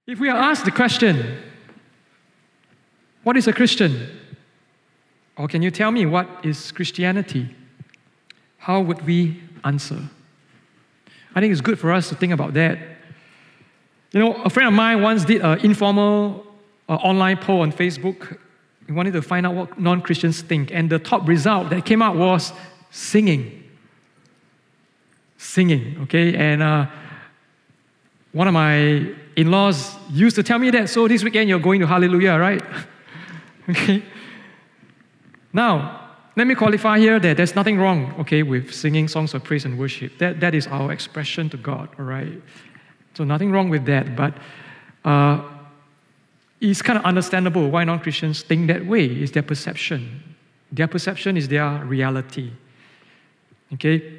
If we are asked the question, what is a Christian? Or can you tell me what is Christianity? How would we answer? I think it's good for us to think about that. You know, a friend of mine once did an informal online poll on Facebook. He wanted to find out what non-Christians think, and the top result that came out was singing. Singing, okay? And one of my in-laws used to tell me that, so this weekend you're going to Hallelujah, right? Okay? Now, let me qualify here that there's nothing wrong, okay, with singing songs of praise and worship. That is our expression to God, all right? So nothing wrong with that, but it's kind of understandable why non-Christians think that way. It's their perception. Their perception is their reality. Okay?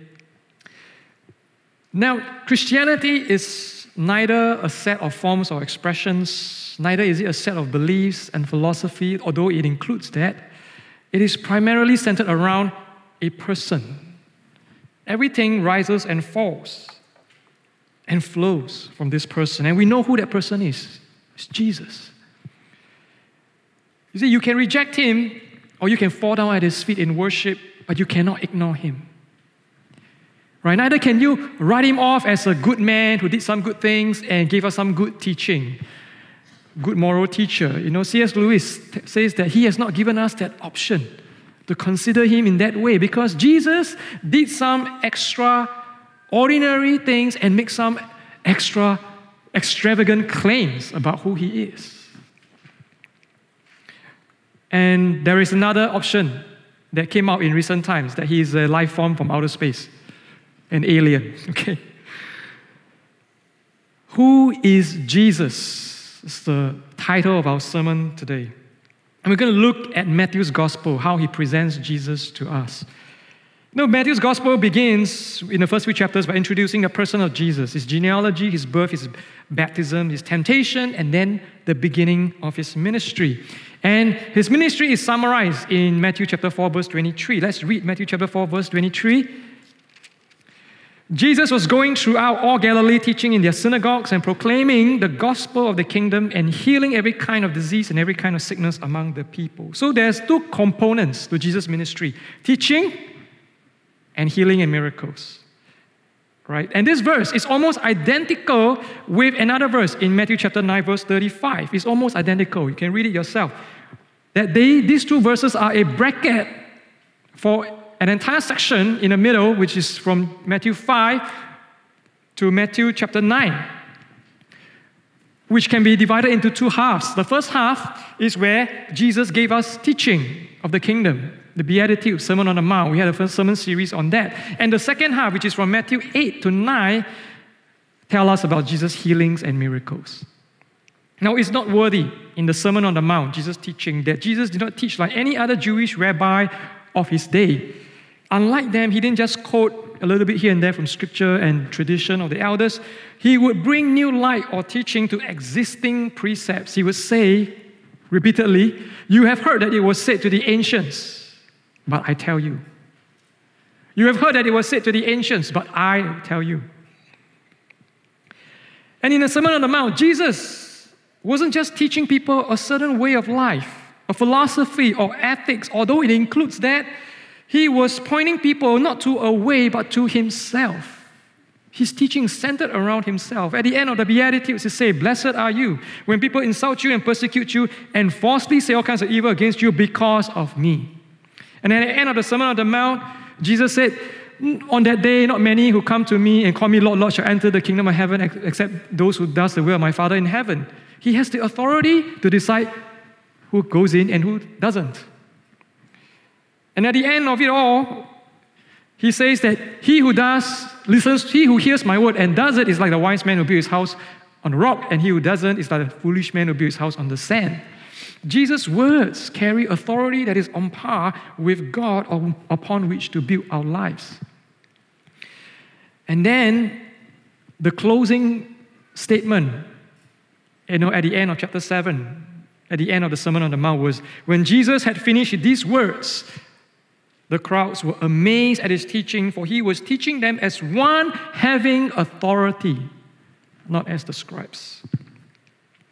Now, Christianity is neither a set of forms or expressions, neither is it a set of beliefs and philosophy, although it includes that. It is primarily centered around a person. Everything rises and falls and flows from this person. And we know who that person is. It's Jesus. You see, you can reject him or you can fall down at his feet in worship, but you cannot ignore him. Right? Neither can you write him off as a good man who did some good things and gave us some good teaching, good moral teacher. You know, C.S. Lewis says that he has not given us that option to consider him in that way because Jesus did some extraordinary things and make some extravagant claims about who he is. And there is another option that came out in recent times, that he is a life form from outer space, an alien, okay? Who is Jesus? It's the title of our sermon today. And we're going to look at Matthew's gospel, how he presents Jesus to us. You know, Matthew's gospel begins in the first few chapters by introducing the person of Jesus, his genealogy, his birth, his baptism, his temptation, and then the beginning of his ministry. And his ministry is summarized in Matthew chapter 4, verse 23. Let's read Matthew chapter 4, verse 23. Jesus was going throughout all Galilee, teaching in their synagogues and proclaiming the gospel of the kingdom and healing every kind of disease and every kind of sickness among the people. So there's two components to Jesus' ministry: teaching and healing and miracles. Right? And this verse is almost identical with another verse in Matthew chapter 9, verse 35. It's almost identical. You can read it yourself. That these two verses are a bracket for an entire section in the middle, which is from Matthew 5 to Matthew chapter 9, which can be divided into two halves. The first half is where Jesus gave us teaching of the kingdom, the Beatitudes, Sermon on the Mount. We had a first sermon series on that. And the second half, which is from Matthew 8 to 9, tell us about Jesus' healings and miracles. Now, it's not worthy in the Sermon on the Mount, Jesus' teaching, that Jesus did not teach like any other Jewish rabbi of his day. Unlike them, he didn't just quote a little bit here and there from scripture and tradition of the elders. He would bring new light or teaching to existing precepts. He would say repeatedly, "You have heard that it was said to the ancients, but I tell you. You have heard that it was said to the ancients, but I tell you." And in the Sermon on the Mount, Jesus wasn't just teaching people a certain way of life, a philosophy or ethics, although it includes that. He was pointing people not to a way, but to himself. His teaching centered around himself. At the end of the Beatitudes, he says, "Blessed are you when people insult you and persecute you and falsely say all kinds of evil against you because of me." And at the end of the Sermon on the Mount, Jesus said, "On that day, not many who come to me and call me Lord, Lord shall enter the kingdom of heaven except those who does the will of my Father in heaven." He has the authority to decide who goes in and who doesn't. And at the end of it all, he says that he who hears my word and does it is like the wise man who built his house on the rock, and he who doesn't is like the foolish man who built his house on the sand. Jesus' words carry authority that is on par with God upon which to build our lives. And then the closing statement, at the end of chapter 7, at the end of the Sermon on the Mount, was, "When Jesus had finished these words, the crowds were amazed at his teaching, for he was teaching them as one having authority, not as the scribes."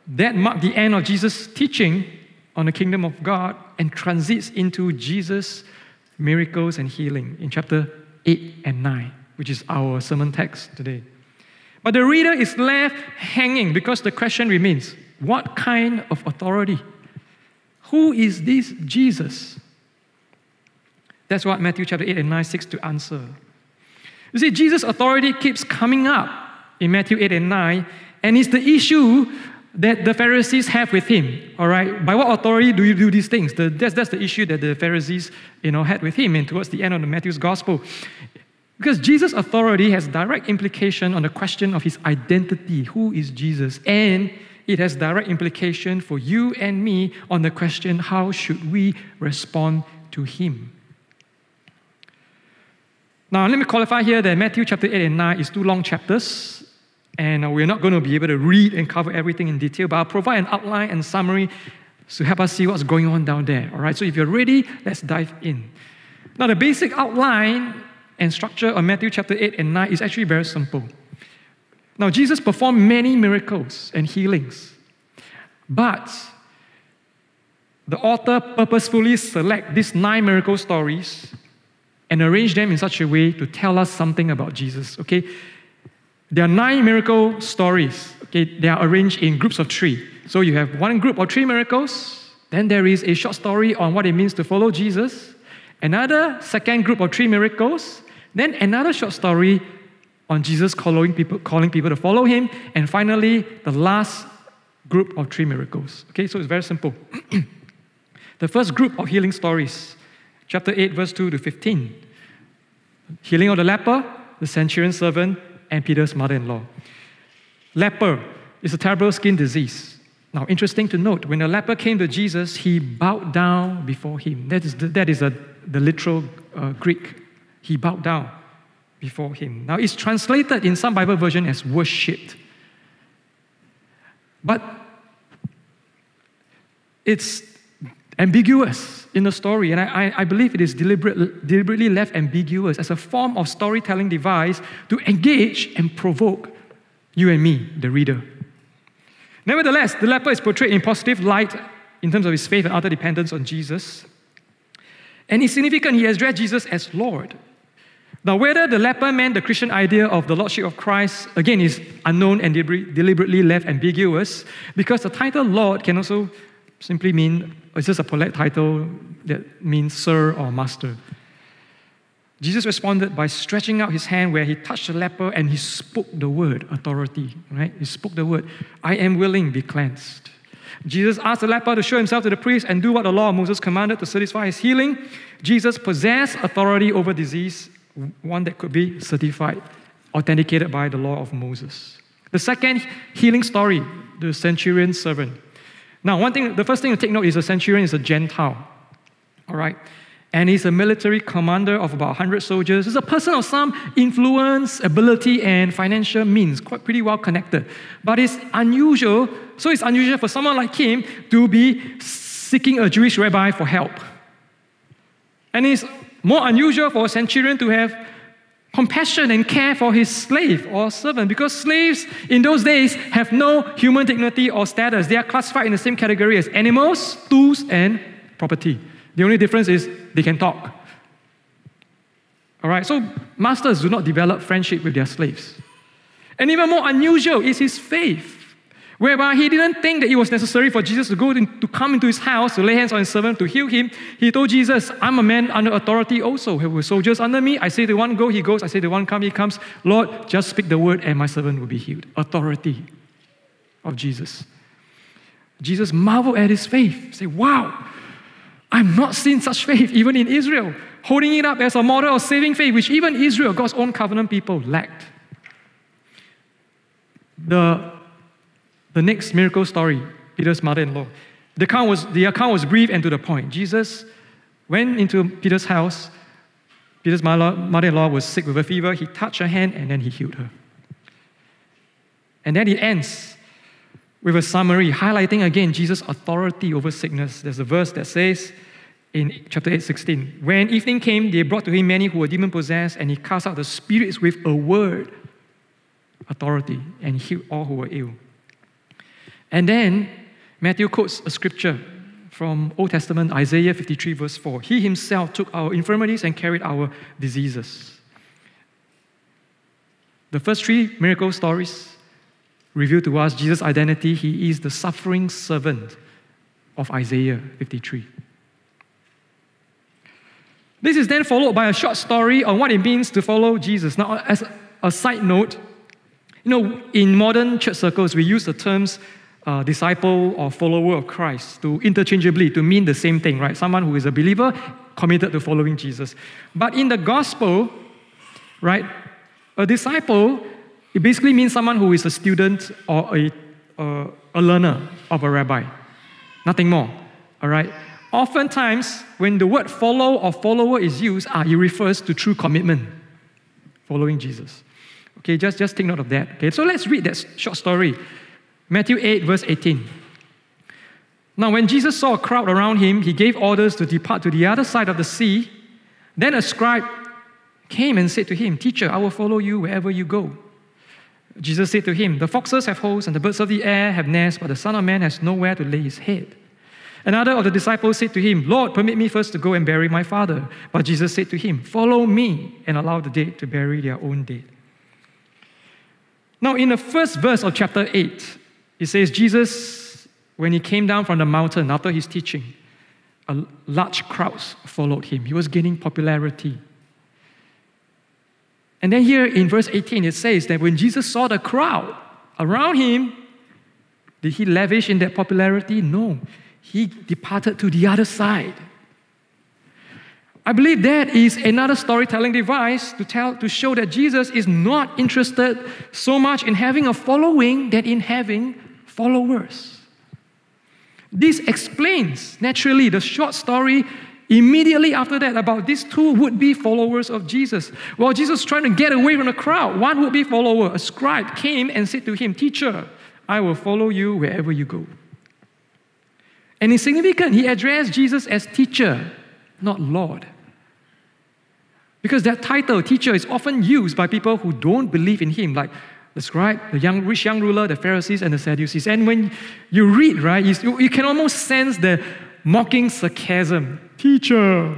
That marked the end of Jesus' teaching on the kingdom of God and transits into Jesus' miracles and healing in chapter 8 and 9, which is our sermon text today. But the reader is left hanging because the question remains, what kind of authority? Who is this Jesus? That's what Matthew chapter 8 and 9 seeks to answer. You see, Jesus' authority keeps coming up in Matthew 8 and 9, and it's the issue that the Pharisees have with him. All right, by what authority do you do these things? That's the issue that the Pharisees, had with him, and towards the end of Matthew's gospel, because Jesus' authority has direct implication on the question of his identity. Who is Jesus? And it has direct implication for you and me on the question, how should we respond to him? Now, let me qualify here that Matthew chapter 8 and 9 is 2 long chapters, and we're not going to be able to read and cover everything in detail, but I'll provide an outline and summary to help us see what's going on down there. All right, so if you're ready, let's dive in. Now, the basic outline and structure of Matthew chapter 8 and 9 is actually very simple. Now, Jesus performed many miracles and healings, but the author purposefully select these 9 miracle stories and arrange them in such a way to tell us something about Jesus, okay? There are 9 miracle stories, okay? They are arranged in groups of 3. So you have one group of 3 miracles, then there is a short story on what it means to follow Jesus, another second group of 3 miracles, then another short story on Jesus calling people to follow him, and finally, the last group of 3 miracles. Okay, so it's very simple. The first group of healing stories, chapter 8, verse 2 to 15. Healing of the leper, the centurion's servant, and Peter's mother-in-law. Leper is a terrible skin disease. Now, interesting to note, when the leper came to Jesus, he bowed down before him. That is the literal Greek. He bowed down before him. Now, it's translated in some Bible version as worshipped. But it's ambiguous in the story, and I believe it is deliberately left ambiguous as a form of storytelling device to engage and provoke you and me, the reader. Nevertheless, the leper is portrayed in positive light in terms of his faith and utter dependence on Jesus. And it's significant, he has addressed Jesus as Lord. Now, whether the leper meant the Christian idea of the Lordship of Christ, again, is unknown and deliberately left ambiguous, because the title Lord can also simply mean, it's just a polite title that means Sir or Master. Jesus responded by stretching out his hand where he touched the leper and he spoke the word, authority, right? He spoke the word, I am willing, be cleansed. Jesus asked the leper to show himself to the priest and do what the law of Moses commanded to satisfy his healing. Jesus possessed authority over disease, one that could be certified, authenticated by the law of Moses. The second healing story, the centurion's servant. Now, the first thing to take note is a centurion is a Gentile, all right? And he's a military commander of about 100 soldiers. He's a person of some influence, ability, and financial means, quite pretty well connected. But it's unusual for someone like him to be seeking a Jewish rabbi for help. And it's more unusual for a centurion to have compassion and care for his slave or servant, because slaves in those days have no human dignity or status. They are classified in the same category as animals, tools, and property. The only difference is they can talk. All right, so masters do not develop friendship with their slaves. And even more unusual is his faith, whereby he didn't think that it was necessary for Jesus to come into his house, to lay hands on his servant, to heal him. He told Jesus, I'm a man under authority also. There were soldiers under me. I say the one go, he goes. I say the one come, he comes. Lord, just speak the word and my servant will be healed. Authority of Jesus. Jesus marveled at his faith. He said, wow, I've not seen such faith even in Israel, holding it up as a model of saving faith, which even Israel, God's own covenant people, lacked. The next miracle story, Peter's mother-in-law. The account was brief and to the point. Jesus went into Peter's house. Peter's mother-in-law was sick with a fever. He touched her hand and then he healed her. And then it ends with a summary highlighting again Jesus' authority over sickness. There's a verse that says in chapter 8:16, when evening came, they brought to him many who were demon-possessed, and he cast out the spirits with a word, authority, and healed all who were ill. And then Matthew quotes a scripture from Old Testament, Isaiah 53 verse 4. He himself took our infirmities and carried our diseases. The first three miracle stories reveal to us Jesus' identity. He is the suffering servant of Isaiah 53. This is then followed by a short story on what it means to follow Jesus. Now, as a side note, in modern church circles, we use the terms disciple or follower of Christ to interchangeably to mean the same thing, right? Someone who is a believer committed to following Jesus. But in the gospel, right, a disciple, it basically means someone who is a student or a learner of a rabbi. Nothing more, all right? Oftentimes, when the word follow or follower is used, it refers to true commitment, following Jesus. Okay, just take note of that. Okay, so let's read that short story. Matthew 8, verse 18. Now, when Jesus saw a crowd around him, he gave orders to depart to the other side of the sea. Then a scribe came and said to him, "Teacher, I will follow you wherever you go." Jesus said to him, "The foxes have holes and the birds of the air have nests, but the Son of Man has nowhere to lay his head." Another of the disciples said to him, "Lord, permit me first to go and bury my father." But Jesus said to him, "Follow me and allow the dead to bury their own dead." Now, in the first verse of chapter 8, it says Jesus, when he came down from the mountain after his teaching, a large crowds followed him. He was gaining popularity. And then here in verse 18, it says that when Jesus saw the crowd around him, did he lavish in that popularity? No. He departed to the other side. I believe that is another storytelling device to show that Jesus is not interested so much in having a following than in having followers. This explains, naturally, the short story immediately after that about these two would-be followers of Jesus. While Jesus was trying to get away from the crowd, one would-be follower, a scribe, came and said to him, "Teacher, I will follow you wherever you go." And it's significant, he addressed Jesus as teacher, not Lord. Because that title, teacher, is often used by people who don't believe in him, like the scribe, the rich young ruler, the Pharisees, and the Sadducees. And when you read, right, you can almost sense the mocking sarcasm. Teacher.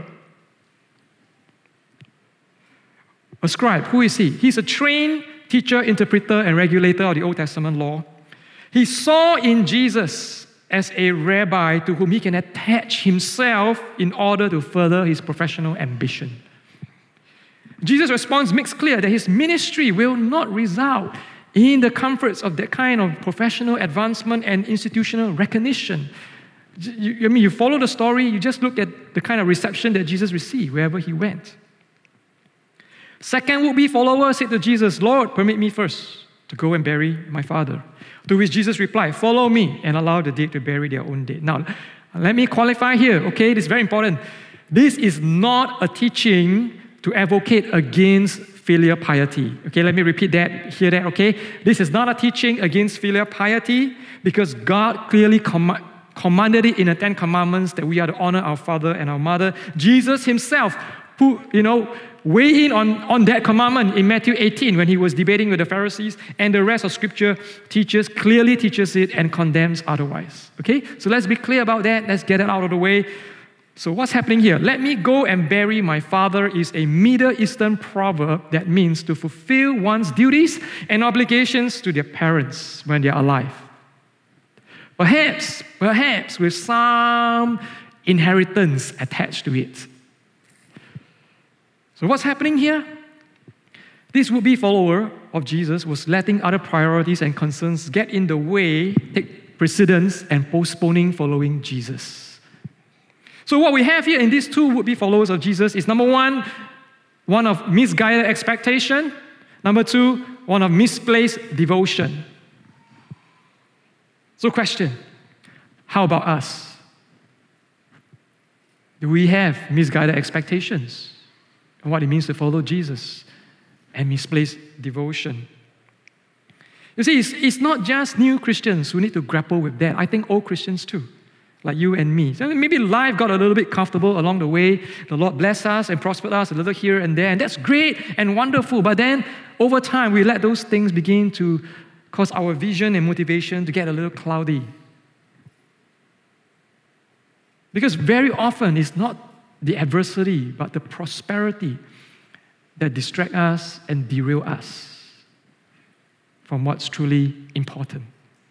A scribe, who is he? He's a trained teacher, interpreter, and regulator of the Old Testament law. He saw in Jesus as a rabbi to whom he can attach himself in order to further his professional ambition. Jesus' response makes clear that his ministry will not result in the comforts of that kind of professional advancement and institutional recognition. You follow the story, you just look at the kind of reception that Jesus received wherever he went. Second would-be follower said to Jesus, "Lord, permit me first to go and bury my father." To which Jesus replied, "Follow me and allow the dead to bury their own dead." Now, let me qualify here, okay? This is very important. This is not a teaching to advocate against filial piety. Okay, let me repeat that, hear that, okay? This is not a teaching against filial piety because God clearly commanded it in the Ten Commandments that we are to honor our father and our mother. Jesus himself, weigh in on that commandment in Matthew 18 when he was debating with the Pharisees, and the rest of Scripture clearly teaches it and condemns otherwise. Okay, so let's be clear about that. Let's get it out of the way. So what's happening here? "Let me go and bury my father" is a Middle Eastern proverb that means to fulfill one's duties and obligations to their parents when they're alive. Perhaps with some inheritance attached to it. So what's happening here? This would-be follower of Jesus was letting other priorities and concerns get in the way, take precedence, and postponing following Jesus. So what we have here in these two would-be followers of Jesus is, number one of misguided expectation. Number two, one of misplaced devotion. So question, how about us? Do we have misguided expectations of what it means to follow Jesus and misplaced devotion? You see, it's not just new Christians who need to grapple with that. I think old Christians too, like you and me. So maybe life got a little bit comfortable along the way. The Lord blessed us and prospered us a little here and there, and that's great and wonderful. But then over time, we let those things begin to cause our vision and motivation to get a little cloudy. Because very often it's not the adversity, but the prosperity that distract us and derail us from what's truly important.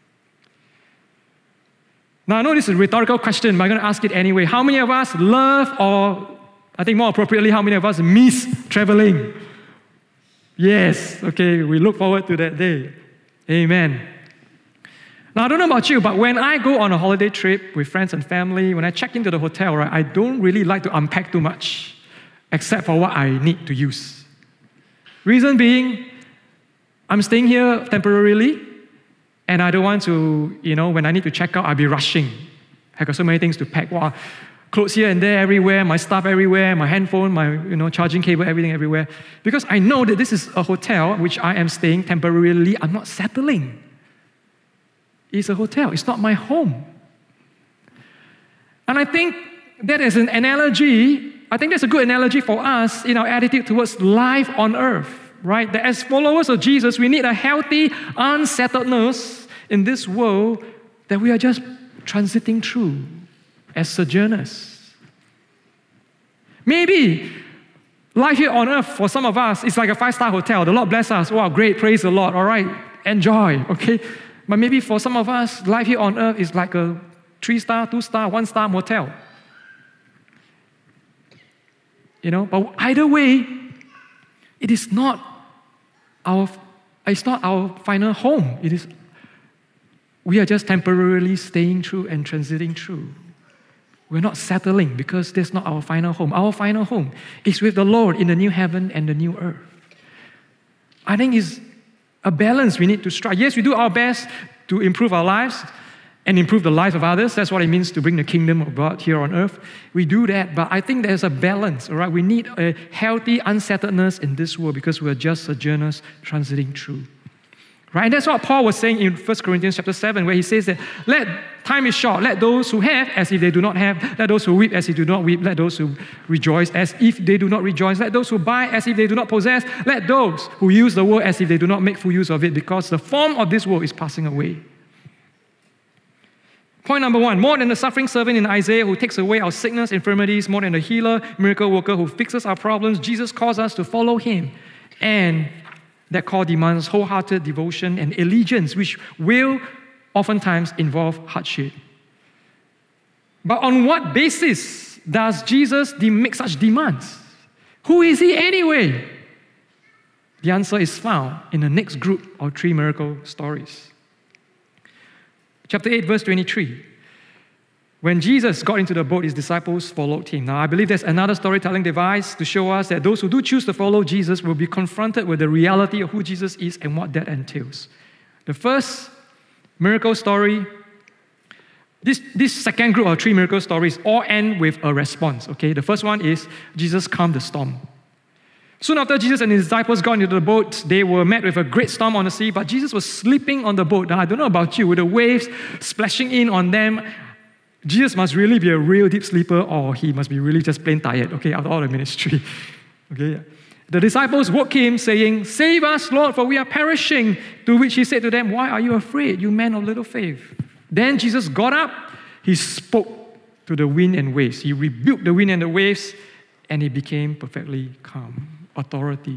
Now, I know this is a rhetorical question, but I'm going to ask it anyway. How many of us love, or I think more appropriately, how many of us miss traveling? Yes, okay, we look forward to that day. Amen. Now, I don't know about you, but when I go on a holiday trip with friends and family, when I check into the hotel, right, I don't really like to unpack too much, except for what I need to use. Reason being, I'm staying here temporarily, and I don't want to, when I need to check out, I'll be rushing. I got so many things to pack. Wow, clothes here and there everywhere, my stuff everywhere, my handphone, my charging cable, everything everywhere. Because I know that this is a hotel which I am staying temporarily. I'm not settling. It's a hotel. It's not my home. And I think that is an analogy. I think that's a good analogy for us in our attitude towards life on earth, right? That as followers of Jesus, we need a healthy unsettledness in this world that we are just transiting through as sojourners. Maybe life here on earth for some of us is like a 5-star hotel. The Lord bless us. Wow, great. Praise the Lord. All right. Enjoy. Okay. But maybe for some of us, life here on earth is like a 3-star, 2-star, 1-star motel. But either way, it's not our final home. We are just temporarily staying through and transiting through. We're not settling because that's not our final home. Our final home is with the Lord in the new heaven and the new earth. I think it's a balance we need to strike. Yes, we do our best to improve our lives and improve the lives of others. That's what it means to bring the kingdom of God here on earth. We do that, but I think there's a balance, all right? We need a healthy unsettledness in this world because we're just sojourners transiting through. Right? And that's what Paul was saying in 1 Corinthians chapter 7, where he says that time is short. Let those who have as if they do not have. Let those who weep as if they do not weep. Let those who rejoice as if they do not rejoice. Let those who buy as if they do not possess. Let those who use the world as if they do not make full use of it, because the form of this world is passing away. Point number 1, more than the suffering servant in Isaiah who takes away our sickness, infirmities, more than the healer, miracle worker who fixes our problems, Jesus calls us to follow him. And that call demands wholehearted devotion and allegiance, which will oftentimes involve hardship. But on what basis does Jesus make such demands? Who is he anyway? The answer is found in the next group of 3 miracle stories. Chapter 8, verse 23. When Jesus got into the boat, his disciples followed him. Now, I believe there's another storytelling device to show us that those who do choose to follow Jesus will be confronted with the reality of who Jesus is and what that entails. The first miracle story, this second group of 3 miracle stories all end with a response, okay? The first one is Jesus calmed the storm. Soon after Jesus and his disciples got into the boat, they were met with a great storm on the sea, but Jesus was sleeping on the boat. Now, I don't know about you, with the waves splashing in on them, Jesus must really be a real deep sleeper, or he must be really just plain tired, okay, after all the ministry. Okay. The disciples woke him saying, "Save us, Lord, for we are perishing." To which he said to them, "Why are you afraid, you men of little faith?" Then Jesus got up, he spoke to the wind and waves. He rebuked the wind and the waves, and he became perfectly calm. Authority.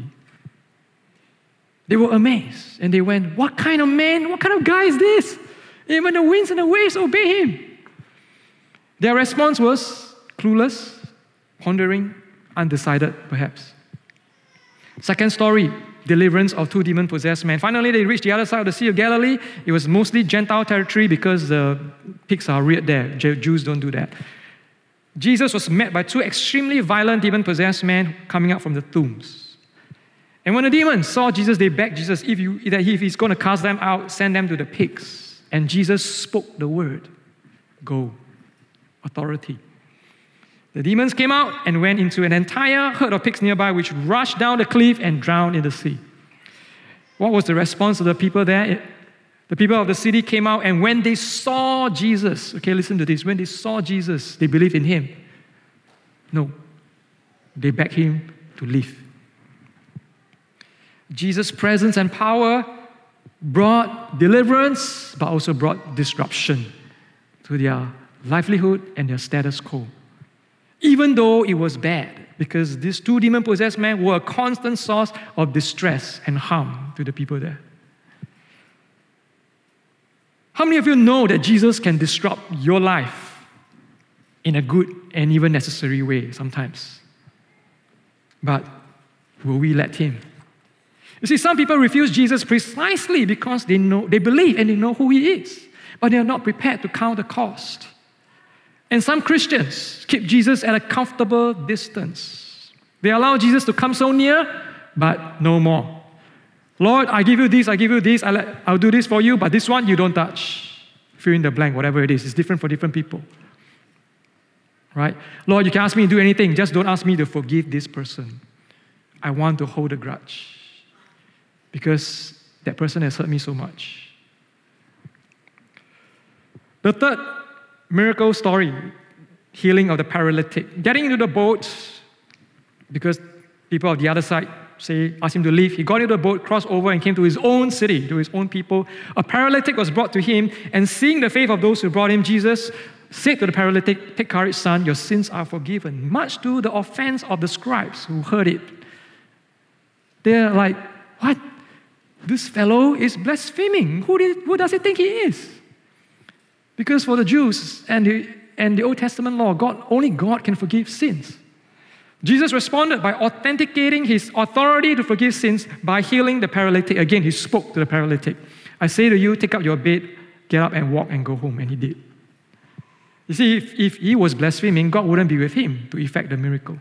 They were amazed, and they went, "What kind of man, what kind of guy is this? Even the winds and the waves obey him." Their response was clueless, pondering, undecided perhaps. Second story, deliverance of 2 demon-possessed men. Finally, they reached the other side of the Sea of Galilee. It was mostly Gentile territory because the pigs are reared there. Jews don't do that. Jesus was met by 2 extremely violent demon-possessed men coming out from the tombs. And when the demons saw Jesus, they begged Jesus that if he's going to cast them out, send them to the pigs. And Jesus spoke the word, "Go." Authority. The demons came out and went into an entire herd of pigs nearby, which rushed down the cliff and drowned in the sea. What was the response of the people there? The people of the city came out, and when they saw Jesus, okay, listen to this. When they saw Jesus, they believed in him. No, they begged him to leave. Jesus' presence and power brought deliverance, but also brought disruption to their livelihood and their status quo. Even though it was bad, because these two demon-possessed men were a constant source of distress and harm to the people there. How many of you know that Jesus can disrupt your life in a good and even necessary way sometimes? But will we let Him? You see, some people refuse Jesus precisely because they believe and they know who He is, but they are not prepared to count the cost. And some Christians keep Jesus at a comfortable distance. They allow Jesus to come so near, but no more. Lord, I give you this, I'll do this for you, but this one you don't touch. Fill in the blank, whatever it is. It's different for different people. Right? Lord, you can ask me to do anything, just don't ask me to forgive this person. I want to hold a grudge because that person has hurt me so much. The third miracle story, healing of the paralytic. Getting into the boat, because people on the other side asked him to leave. He got into the boat, crossed over, and came to his own city, to his own people. A paralytic was brought to him, and seeing the faith of those who brought him, Jesus said to the paralytic, "Take courage, son, your sins are forgiven," much to the offense of the scribes who heard it. They're like, "What? This fellow is blaspheming. Who does he think he is?" Because for the Jews and the Old Testament law, only God can forgive sins. Jesus responded by authenticating His authority to forgive sins by healing the paralytic. Again, He spoke to the paralytic. "I say to you, take up your bed, get up and walk and go home." And he did. You see, if he was blaspheming, God wouldn't be with him to effect the miracle.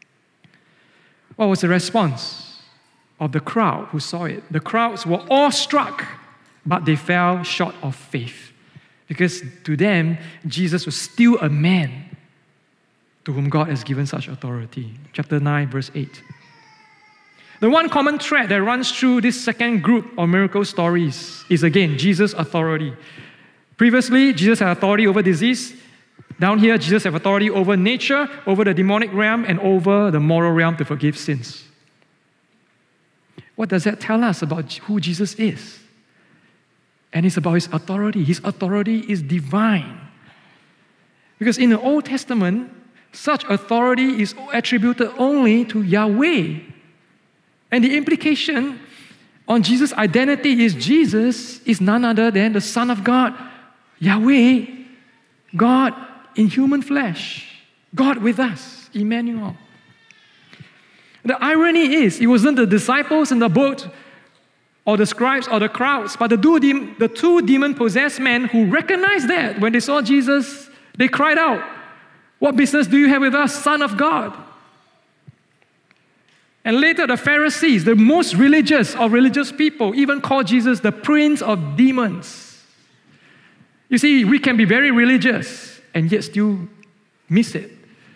What was the response of the crowd who saw it? The crowds were awestruck, but they fell short of faith. Because to them, Jesus was still a man to whom God has given such authority. Chapter 9, verse 8. The one common thread that runs through this second group of miracle stories is, again, Jesus' authority. Previously, Jesus had authority over disease. Down here, Jesus had authority over nature, over the demonic realm, and over the moral realm to forgive sins. What does that tell us about who Jesus is? And it's about His authority. His authority is divine. Because in the Old Testament, such authority is attributed only to Yahweh. And the implication on Jesus' identity is Jesus is none other than the Son of God, Yahweh, God in human flesh, God with us, Emmanuel. The irony is, it wasn't the disciples in the boat or the scribes or the crowds, but the two demon-possessed men who recognized that when they saw Jesus, they cried out, "What business do you have with us, Son of God?" And later the Pharisees, the most religious of religious people, even called Jesus the Prince of Demons. You see, we can be very religious and yet still miss it.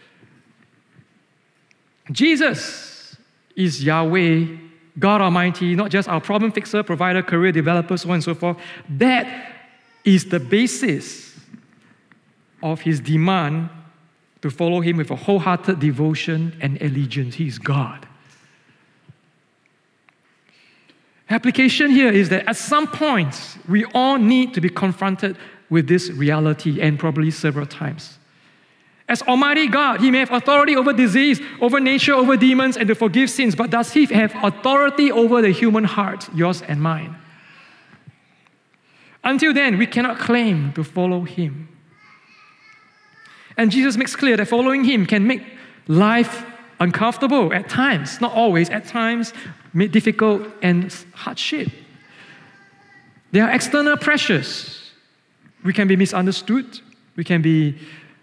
Jesus is Yahweh, God Almighty, not just our problem fixer, provider, career developer, so on and so forth. That is the basis of His demand to follow Him with a wholehearted devotion and allegiance. He is God. Application here is that at some point, we all need to be confronted with this reality, and probably several times. As Almighty God, He may have authority over disease, over nature, over demons, and to forgive sins, but does He have authority over the human heart, yours and mine? Until then, we cannot claim to follow Him. And Jesus makes clear that following Him can make life uncomfortable at times, not always, at times, difficult and hardship. There are external pressures. We can be misunderstood. We can be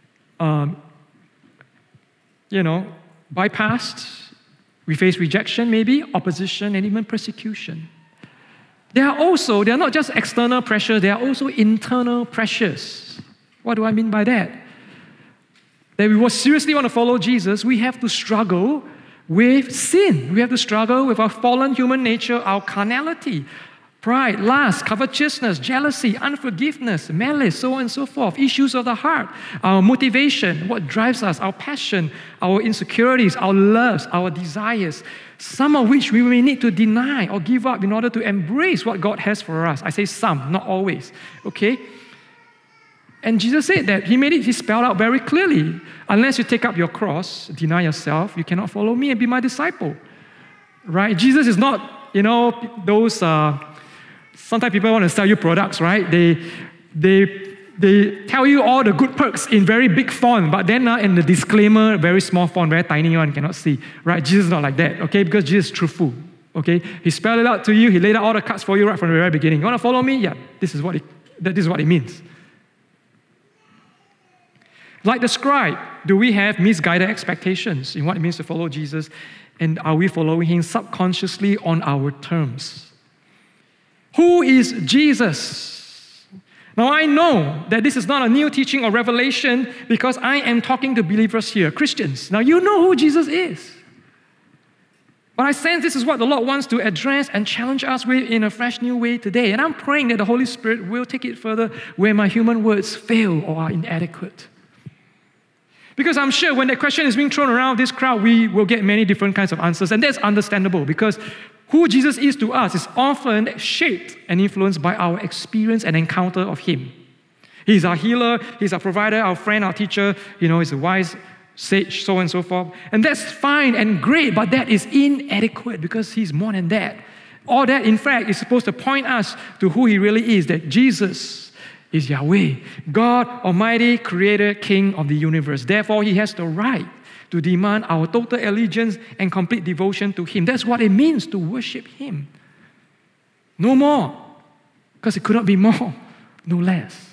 bypassed. We face rejection, maybe, opposition, and even persecution. There are not just external pressures, there are also internal pressures. What do I mean by that? That we seriously want to follow Jesus, we have to struggle with sin. We have to struggle with our fallen human nature, our carnality, pride, lust, covetousness, jealousy, unforgiveness, malice, so on and so forth, issues of the heart, our motivation, what drives us, our passion, our insecurities, our loves, our desires, some of which we may need to deny or give up in order to embrace what God has for us. I say some, not always, okay? And Jesus said that, He spelled out very clearly, unless you take up your cross, deny yourself, you cannot follow me and be my disciple, right? Jesus is not, those, sometimes people want to sell you products, right? They tell you all the good perks in very big font, but then in the disclaimer, very small font, very tiny one, cannot see, right? Jesus is not like that, okay? Because Jesus is truthful, okay? He spelled it out to you. He laid out all the cards for you right from the very beginning. You want to follow me? Yeah, this is what it means. Like the scribe, do we have misguided expectations in what it means to follow Jesus? And are we following Him subconsciously on our terms? Who is Jesus? Now, I know that this is not a new teaching or revelation because I am talking to believers here, Christians. Now, you know who Jesus is. But I sense this is what the Lord wants to address and challenge us with in a fresh new way today. And I'm praying that the Holy Spirit will take it further where my human words fail or are inadequate. Because I'm sure when that question is being thrown around this crowd, we will get many different kinds of answers. And that's understandable because who Jesus is to us is often shaped and influenced by our experience and encounter of Him. He's our healer, He's our provider, our friend, our teacher, He's a wise sage, so on and so forth. And that's fine and great, but that is inadequate because He's more than that. All that, in fact, is supposed to point us to who He really is, that Jesus is Yahweh, God Almighty, Creator, King of the universe. Therefore, He has the right to demand our total allegiance and complete devotion to Him. That's what it means to worship Him. No more, because it could not be more, no less.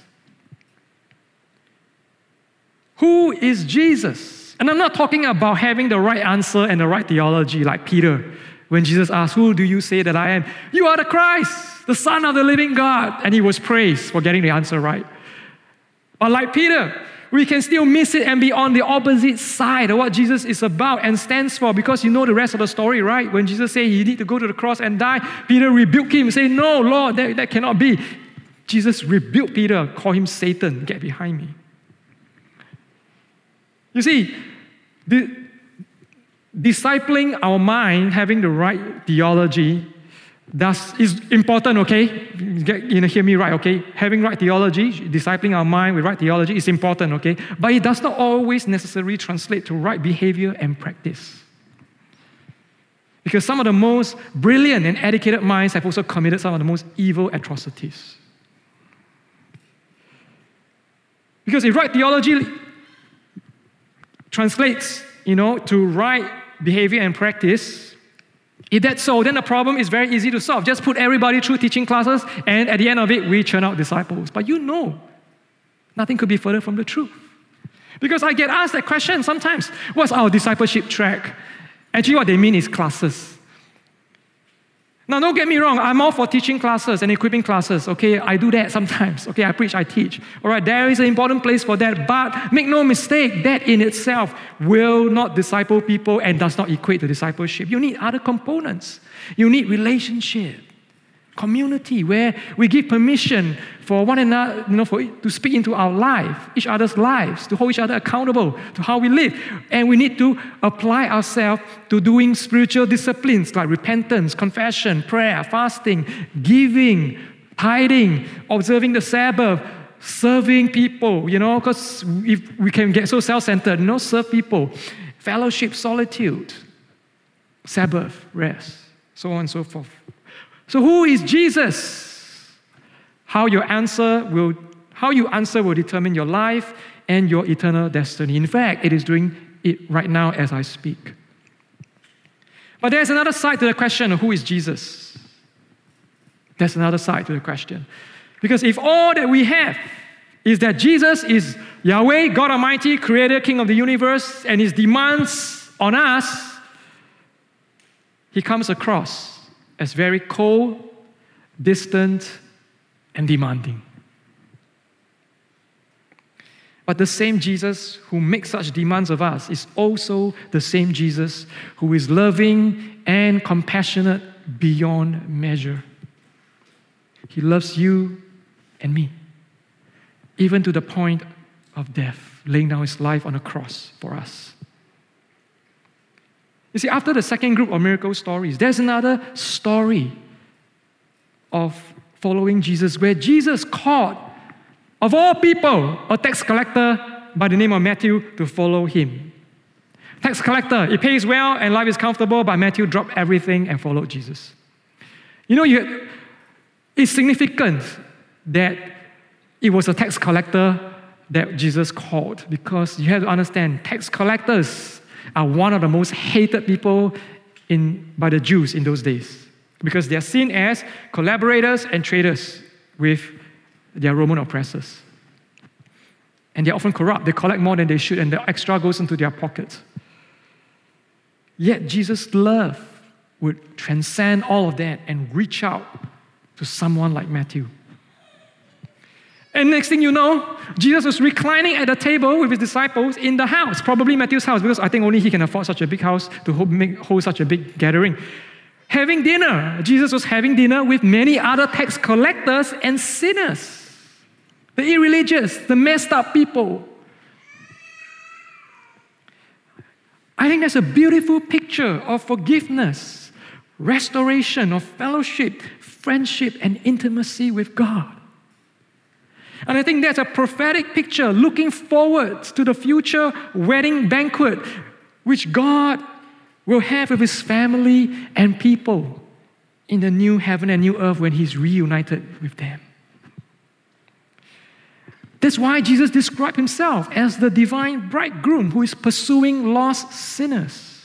Who is Jesus? And I'm not talking about having the right answer and the right theology like Peter. When Jesus asked, who do you say that I am? You are the Christ, the Son of the living God. And he was praised for getting the answer right. But like Peter, we can still miss it and be on the opposite side of what Jesus is about and stands for, because you know the rest of the story, right? When Jesus said he need to go to the cross and die, Peter rebuked him and said, no, Lord, that cannot be. Jesus rebuked Peter, called him Satan, get behind me. You see, discipling our mind, having the right theology, is important, okay? Hear me right, okay? Having right theology, discipling our mind with right theology is important, okay? But it does not always necessarily translate to right behavior and practice. Because some of the most brilliant and educated minds have also committed some of the most evil atrocities. Because if right theology translates, to right behavior and practice, if that's so, then the problem is very easy to solve. Just put everybody through teaching classes, and at the end of it, we churn out disciples. But nothing could be further from the truth. Because I get asked that question sometimes, what's our discipleship track? Actually, what they mean is classes. Now, don't get me wrong, I'm all for teaching classes and equipping classes, okay? I do that sometimes, okay? I preach, I teach. All right, there is an important place for that, but make no mistake, that in itself will not disciple people and does not equate to discipleship. You need other components. You need relationship, community, where we give permission for one another, to speak into our life, each other's lives, to hold each other accountable to how we live. And we need to apply ourselves to doing spiritual disciplines like repentance, confession, prayer, fasting, giving, tithing, observing the Sabbath, serving people, because if we can get so self-centered, serve people, fellowship, solitude, Sabbath, rest, so on and so forth. So who is Jesus? How you answer will determine your life and your eternal destiny. In fact, it is doing it right now as I speak. But there's another side to the question of who is Jesus. There's another side to the question. Because if all that we have is that Jesus is Yahweh, God Almighty, Creator, King of the universe, and His demands on us, He comes across as very cold, distant, and demanding. But the same Jesus who makes such demands of us is also the same Jesus who is loving and compassionate beyond measure. He loves you and me, even to the point of death, laying down his life on a cross for us. You see, after the second group of miracle stories, there's another story of following Jesus where Jesus called, of all people, a tax collector by the name of Matthew to follow him. Tax collector, it pays well and life is comfortable, but Matthew dropped everything and followed Jesus. You know, it's significant that it was a tax collector that Jesus called, because you have to understand, tax collectors are one of the most hated people by the Jews in those days, because they are seen as collaborators and traitors with their Roman oppressors. And they're often corrupt. They collect more than they should, and the extra goes into their pockets. Yet Jesus' love would transcend all of that and reach out to someone like Matthew. And next thing you know, Jesus was reclining at a table with his disciples in the house, probably Matthew's house, because I think only he can afford such a big house to hold such a big gathering. Having dinner. Jesus was having dinner with many other tax collectors and sinners, the irreligious, the messed up people. I think that's a beautiful picture of forgiveness, restoration, of fellowship, friendship, and intimacy with God. And I think that's a prophetic picture looking forward to the future wedding banquet which God will have with his family and people in the new heaven and new earth when he's reunited with them. That's why Jesus described himself as the divine bridegroom who is pursuing lost sinners.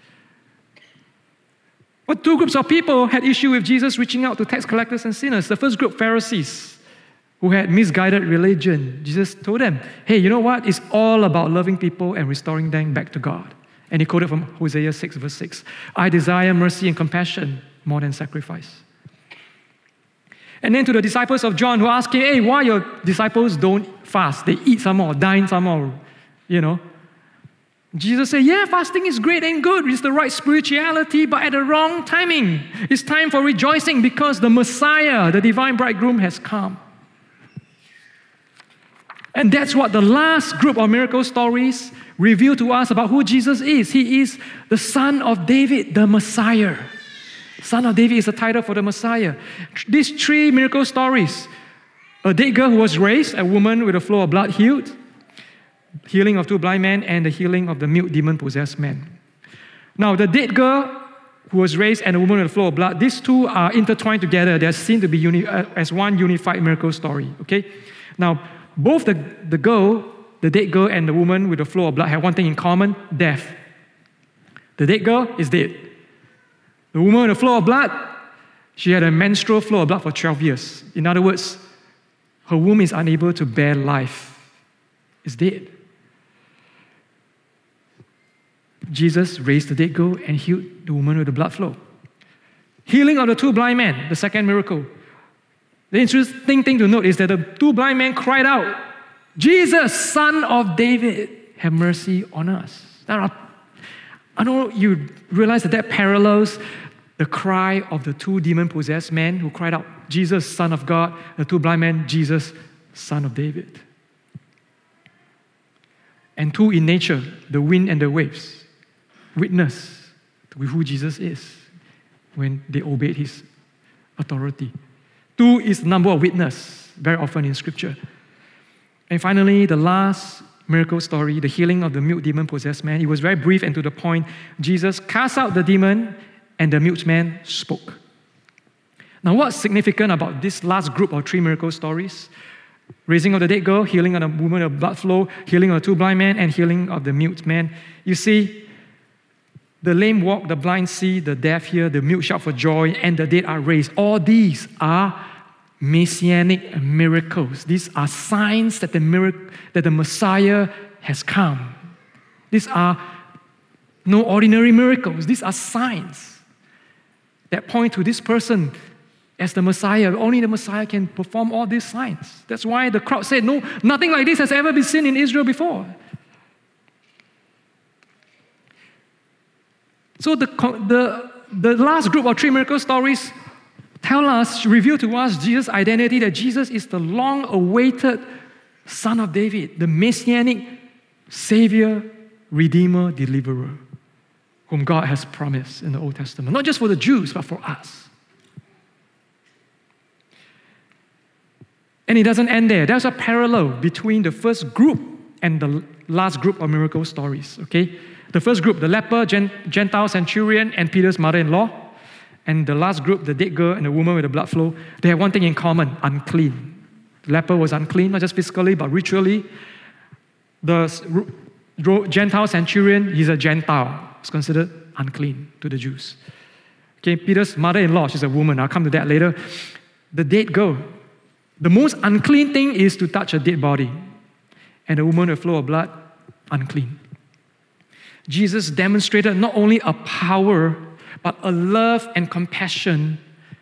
Well, two groups of people had issue with Jesus reaching out to tax collectors and sinners. The first group, Pharisees, who had misguided religion. Jesus told them, hey, you know what? It's all about loving people and restoring them back to God. And he quoted from Hosea 6, verse 6. I desire mercy and compassion more than sacrifice. And then to the disciples of John who asked him, hey, why your disciples don't fast? They eat some more, dine some more, you know. Jesus said, yeah, fasting is great and good. It's the right spirituality, but at the wrong timing. It's time for rejoicing because the Messiah, the divine bridegroom, has come. And that's what the last group of miracle stories reveal to us about who Jesus is. He is the Son of David, the Messiah. Son of David is the title for the Messiah. These three miracle stories, a dead girl who was raised, a woman with a flow of blood healed, healing of two blind men, and the healing of the mute demon-possessed man. Now, the dead girl who was raised and a woman with a flow of blood, these two are intertwined together. They're seen to be as one unified miracle story. Okay? Now, both the girl, the dead girl, and the woman with the flow of blood have one thing in common: death. The dead girl is dead. The woman with the flow of blood, she had a menstrual flow of blood for 12 years. In other words, her womb is unable to bear life. It's dead. Jesus raised the dead girl and healed the woman with the blood flow. Healing of the two blind men, the second miracle. The interesting thing to note is that the two blind men cried out, Jesus, Son of David, have mercy on us. Now, I know you realize that parallels the cry of the two demon-possessed men who cried out, Jesus, Son of God, the two blind men, Jesus, Son of David. And two in nature, the wind and the waves, witness to who Jesus is when they obeyed his authority. Two is the number of witnesses, very often in Scripture. And finally, the last miracle story, the healing of the mute demon-possessed man. It was very brief and to the point. Jesus cast out the demon and the mute man spoke. Now, what's significant about this last group of three miracle stories? Raising of the dead girl, healing of the woman of blood flow, healing of the two blind men, and healing of the mute man. You see, the lame walk, the blind see, the deaf hear, the mute shout for joy, and the dead are raised. All these are messianic miracles. These are signs that the Messiah has come. These are no ordinary miracles. These are signs that point to this person as the Messiah. Only the Messiah can perform all these signs. That's why the crowd said, no, nothing like this has ever been seen in Israel before. So the last group of three miracle stories reveal to us Jesus' identity, that Jesus is the long-awaited Son of David, the Messianic Savior, Redeemer, Deliverer, whom God has promised in the Old Testament, not just for the Jews, but for us. And it doesn't end there. There's a parallel between the first group and the last group of miracle stories, okay? The first group, the leper, Gentile centurion, and Peter's mother-in-law. And the last group, the dead girl and the woman with the blood flow, they have one thing in common: unclean. The leper was unclean, not just physically, but ritually. The Gentile centurion, he's a Gentile. He's considered unclean to the Jews. Okay, Peter's mother-in-law, she's a woman. I'll come to that later. The dead girl. The most unclean thing is to touch a dead body. And the woman with flow of blood, unclean. Jesus demonstrated not only a power, but a love and compassion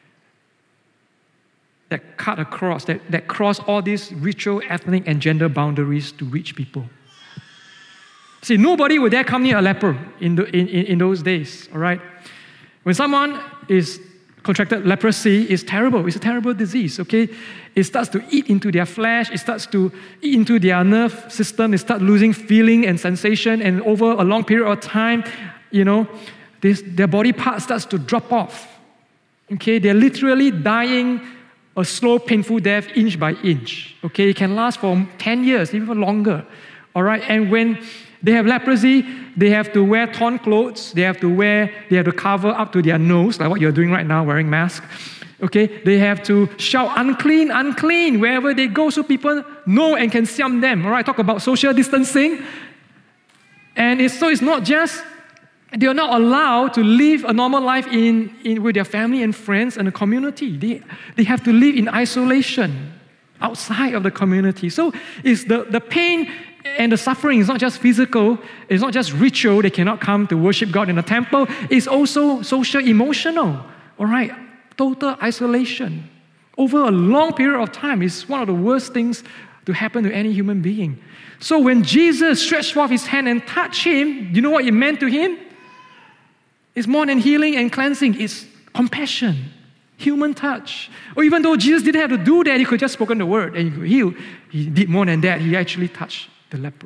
that cut across, that crossed all these ritual, ethnic, and gender boundaries to reach people. See, nobody would dare come near a leper in those days, all right? When someone is contracted leprosy, it's terrible. It's a terrible disease, okay? It starts to eat into their flesh. It starts to eat into their nerve system. They start losing feeling and sensation. And over a long period of time, their body part starts to drop off. Okay? They're literally dying a slow, painful death inch by inch. Okay? It can last for 10 years, even longer. All right? And when they have leprosy, they have to wear torn clothes. They have to cover up to their nose, like what you're doing right now, wearing mask. Okay? They have to shout, unclean, unclean, wherever they go, so people know and can siam them. All right? Talk about social distancing. And it's not just, they are not allowed to live a normal life with their family and friends and the community. They have to live in isolation outside of the community. So it's the pain and the suffering is not just physical, it's not just ritual, they cannot come to worship God in a temple, it's also social, emotional, all right? Total isolation. Over a long period of time is one of the worst things to happen to any human being. So when Jesus stretched forth his hand and touched him, do you know what it meant to him? It's more than healing and cleansing, it's compassion, human touch. Or even though Jesus didn't have to do that, he could just spoken the word and he could heal. He did more than that, he actually touched the leper.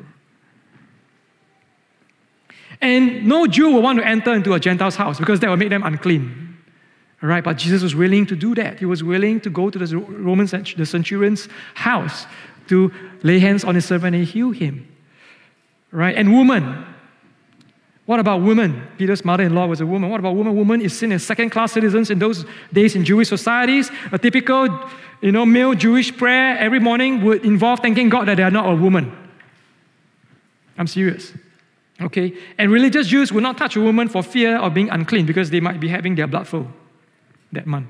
And no Jew will want to enter into a Gentile's house because that will make them unclean. All right, but Jesus was willing to do that. He was willing to go to the centurion's house to lay hands on his servant and heal him. All right, and woman. What about women? Peter's mother-in-law was a woman. What about women? Women is seen as second-class citizens in those days in Jewish societies. A typical, male Jewish prayer every morning would involve thanking God that they are not a woman. I'm serious. Okay? And religious Jews would not touch a woman for fear of being unclean because they might be having their blood flow that month.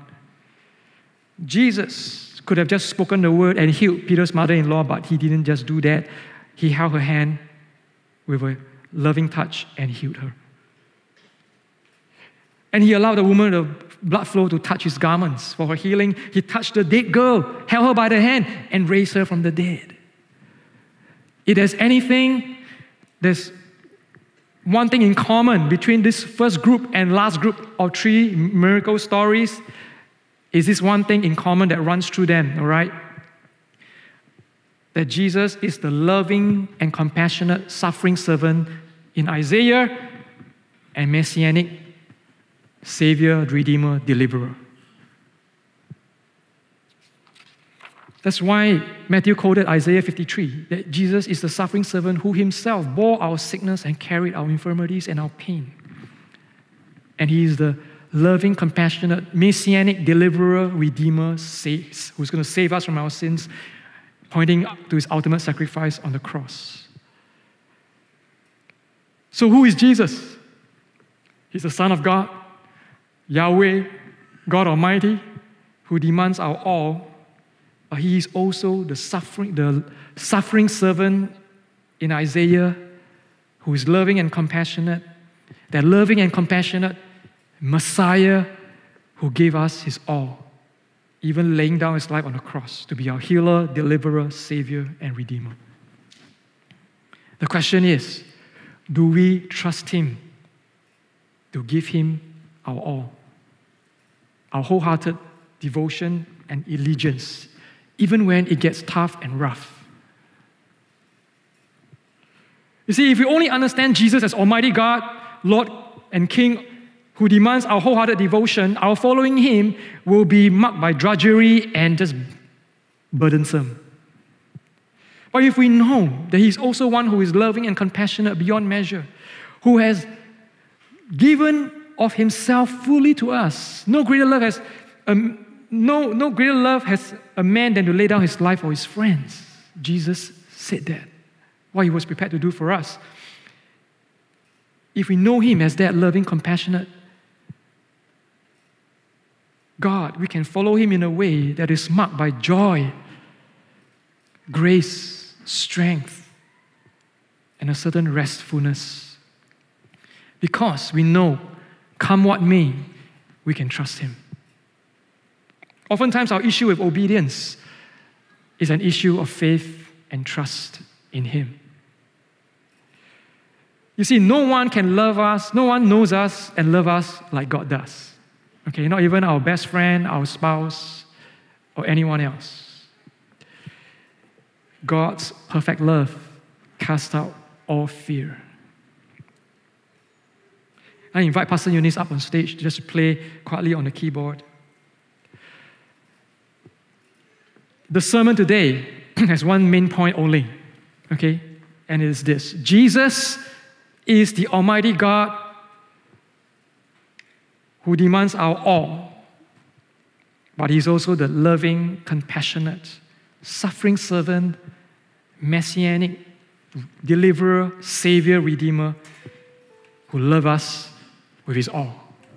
Jesus could have just spoken the word and healed Peter's mother-in-law, but he didn't just do that. He held her hand with a loving touch and healed her. And he allowed the woman with the blood flow to touch his garments for her healing. He touched the dead girl, held her by the hand, and raised her from the dead. If there's anything, there's one thing in common between this first group and last group of 3 miracle stories, is this one thing in common that runs through them, all right? That Jesus is the loving and compassionate suffering servant in Isaiah and Messianic Savior, Redeemer, Deliverer. That's why Matthew quoted Isaiah 53, that Jesus is the suffering servant who himself bore our sickness and carried our infirmities and our pain. And he is the loving, compassionate, Messianic Deliverer, Redeemer, who's going to save us from our sins, pointing to his ultimate sacrifice on the cross. So who is Jesus? He's the Son of God, Yahweh, God Almighty, who demands our all. But he is also the suffering servant in Isaiah, who is loving and compassionate, that loving and compassionate Messiah who gave us his all, even laying down his life on the cross to be our healer, deliverer, savior, and redeemer. The question is, do we trust him to give him our all, our wholehearted devotion and allegiance, even when it gets tough and rough. You see, if we only understand Jesus as Almighty God, Lord and King, who demands our wholehearted devotion, our following Him will be marked by drudgery and just burdensome. But if we know that He's also one who is loving and compassionate beyond measure, who has given of Himself fully to us, no greater love has a man than to lay down his life for his friends. Jesus said that, what He was prepared to do for us. If we know Him as that loving, compassionate God, we can follow Him in a way that is marked by joy, grace, strength, and a certain restfulness. Because we know, come what may, we can trust Him. Oftentimes, our issue with obedience is an issue of faith and trust in Him. You see, no one can love us, no one knows us and love us like God does. Okay, not even our best friend, our spouse, or anyone else. God's perfect love casts out all fear. I invite Pastor Eunice up on stage just to play quietly on the keyboard. The sermon today has one main point only, okay? And it is this: Jesus is the Almighty God who demands our all, but He's also the loving, compassionate, suffering servant, messianic deliverer, savior, redeemer, who loves us with His all.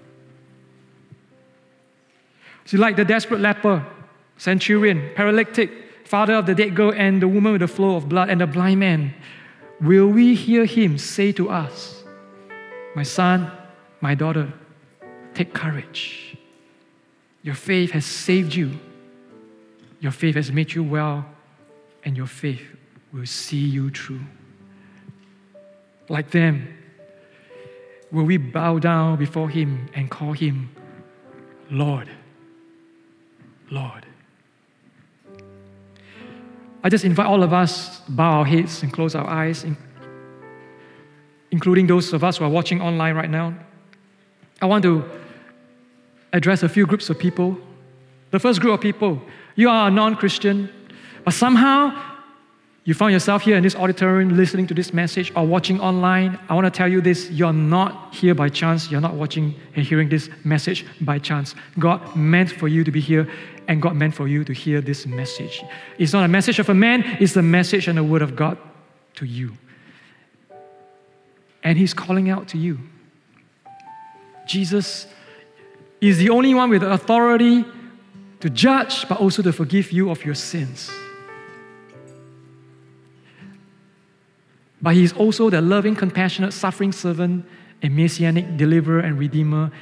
So like the desperate leper, centurion, paralytic, father of the dead girl, and the woman with the flow of blood, and the blind man, will we hear Him say to us, "My son, my daughter, take courage. Your faith has saved you. Your faith has made you well, and your faith will see you through." Like them, will we bow down before Him and call Him Lord, Lord? I just invite all of us to bow our heads and close our eyes, including those of us who are watching online right now. I want to address a few groups of people. The first group of people, you are a non-Christian, but somehow you found yourself here in this auditorium listening to this message or watching online. I want to tell you this: you're not here by chance. You're not watching and hearing this message by chance. God meant for you to be here, and God meant for you to hear this message. It's not a message of a man, it's the message and the word of God to you. And He's calling out to you. Jesus is the only one with the authority to judge, but also to forgive you of your sins. But He is also the loving, compassionate, suffering servant, a messianic deliverer and redeemer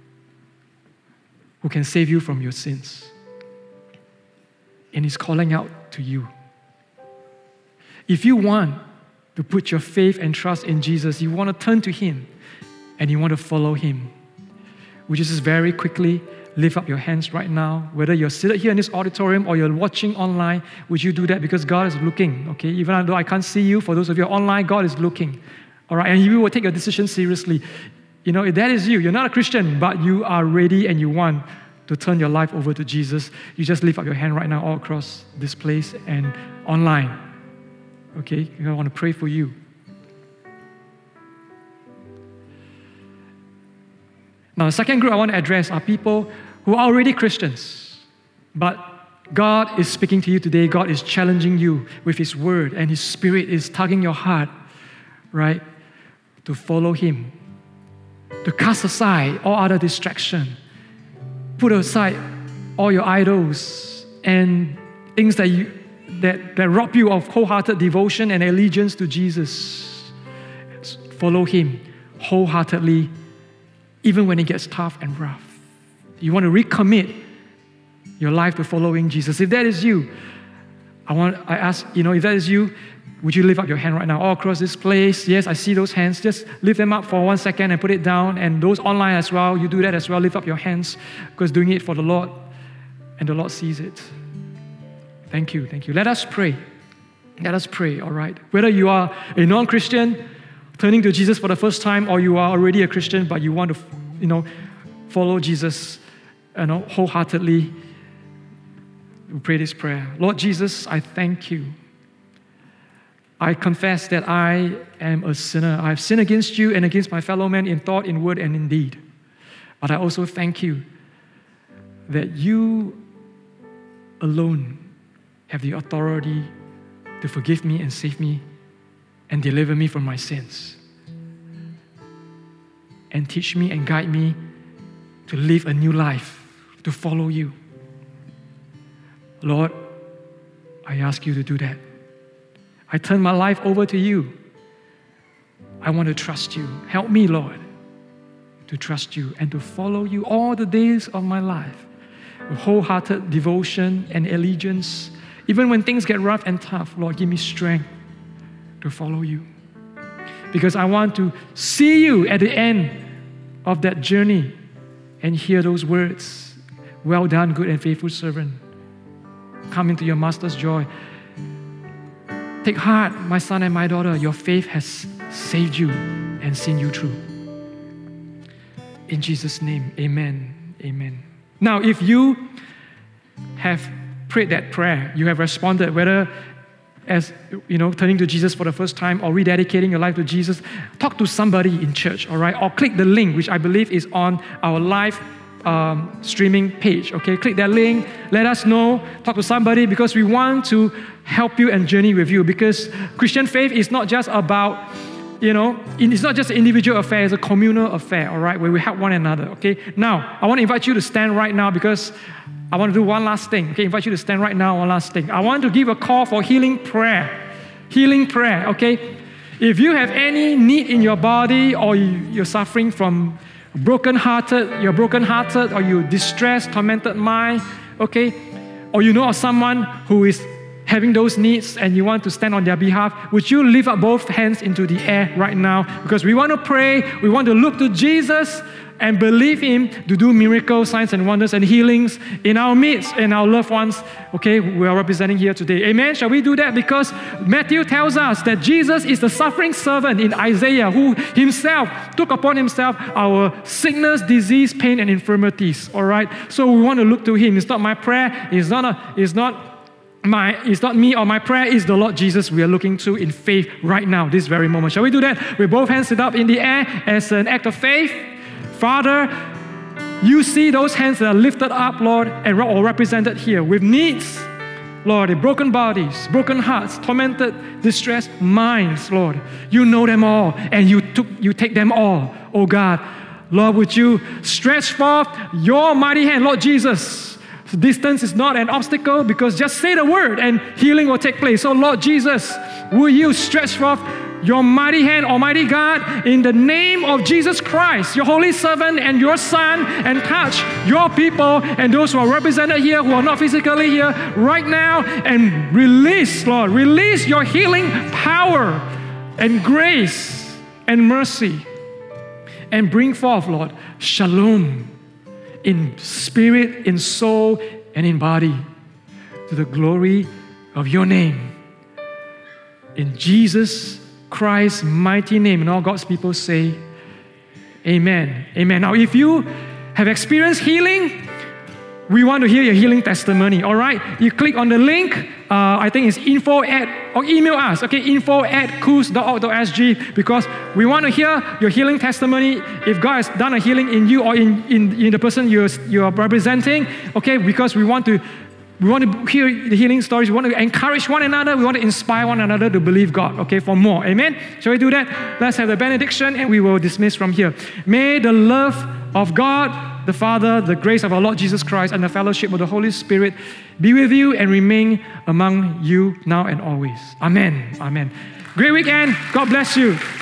who can save you from your sins. And He's calling out to you. If you want to put your faith and trust in Jesus, you want to turn to Him and you want to follow Him, would you just very quickly lift up your hands right now? Whether you're seated here in this auditorium or you're watching online, would you do that? Because God is looking, okay? Even though I can't see you, for those of you online, God is looking, all right? And He will take your decision seriously. You know, if that is you, you're not a Christian, but you are ready and you want to turn your life over to Jesus, you just lift up your hand right now all across this place and online, okay? I want to pray for you. Now, the second group I want to address are people who are already Christians, but God is speaking to you today. God is challenging you with His word, and His Spirit is tugging your heart, right, to follow Him, to cast aside all other distraction, put aside all your idols and things that rob you of wholehearted devotion and allegiance to Jesus. Follow Him wholeheartedly, even when it gets tough and rough. You want to recommit your life to following Jesus. If that is you, I ask, if that is you, would you lift up your hand right now all across this place? Yes, I see those hands. Just lift them up for 1 second and put it down. And those online as well, you do that as well. Lift up your hands, because doing it for the Lord, and the Lord sees it. Thank you, thank you. Let us pray. Let us pray, all right? Whether you are a non-Christian, turning to Jesus for the first time, or you are already a Christian, but you want to, follow Jesus, wholeheartedly, we pray this prayer. Lord Jesus, I thank you. I confess that I am a sinner. I have sinned against you and against my fellow men in thought, in word, and in deed. But I also thank you that you alone have the authority to forgive me and save me and deliver me from my sins. And teach me and guide me to live a new life, to follow you. Lord, I ask you to do that. I turn my life over to you. I want to trust you. Help me, Lord, to trust you and to follow you all the days of my life with wholehearted devotion and allegiance. Even when things get rough and tough, Lord, give me strength to follow you. Because I want to see you at the end of that journey and hear those words, well done, good and faithful servant. Come into your master's joy. Take heart, my son and my daughter, your faith has saved you and seen you through. In Jesus' name, amen, amen. Now, if you have prayed that prayer, you have responded, whether as turning to Jesus for the first time or rededicating your life to Jesus, talk to somebody in church, all right? Or click the link, which I believe is on our live streaming page, okay? Click that link, let us know, talk to somebody, because we want to help you and journey with you, because Christian faith is not just about, it's not just an individual affair, it's a communal affair, all right, where we help one another, okay? Now, I want to invite you to stand right now because I want to do one last thing, okay? Invite you to stand right now, one last thing. I want to give a call for healing prayer. Healing prayer, okay? If you have any need in your body or you're suffering from you're brokenhearted, or you're distressed, tormented mind, okay? Or you know of someone who is having those needs and you want to stand on their behalf, would you lift up both hands into the air right now? Because we want to pray, we want to look to Jesus and believe Him to do miracles, signs and wonders and healings in our midst and our loved ones, okay, we are representing here today. Amen? Shall we do that? Because Matthew tells us that Jesus is the suffering servant in Isaiah who Himself took upon Himself our sickness, disease, pain and infirmities, all right? So we want to look to Him. It's not my prayer, it's not me or my prayer, is the Lord Jesus we are looking to in faith right now, this very moment. Shall we do that? With both hands sit up in the air as an act of faith. Father, you see those hands that are lifted up, Lord, and or represented here with needs, Lord, broken bodies, broken hearts, tormented, distressed minds, Lord. You know them all, and you take them all, oh God. Lord, would you stretch forth your mighty hand, Lord Jesus. Distance is not an obstacle because just say the word and healing will take place. So Lord Jesus, will you stretch forth your mighty hand, Almighty God, in the name of Jesus Christ, your holy servant and your Son, and touch your people and those who are represented here, who are not physically here right now, and release, Lord, release your healing power and grace and mercy, and bring forth, Lord, shalom in spirit, in soul, and in body, to the glory of your name. In Jesus Christ's mighty name, and all God's people say, amen. Amen. Now, if you have experienced healing, we want to hear your healing testimony, all right? You click on the link, I think it's or email us, okay, info@kus.org.sg, because we want to hear your healing testimony. If God has done a healing in you or in the person you are representing, okay, because we want to hear the healing stories. We want to encourage one another. We want to inspire one another to believe God, okay, for more. Amen? Shall we do that? Let's have the benediction and we will dismiss from here. May the love of God, the Father, the grace of our Lord Jesus Christ, and the fellowship of the Holy Spirit be with you and remain among you now and always. Amen. Amen. Great weekend. God bless you.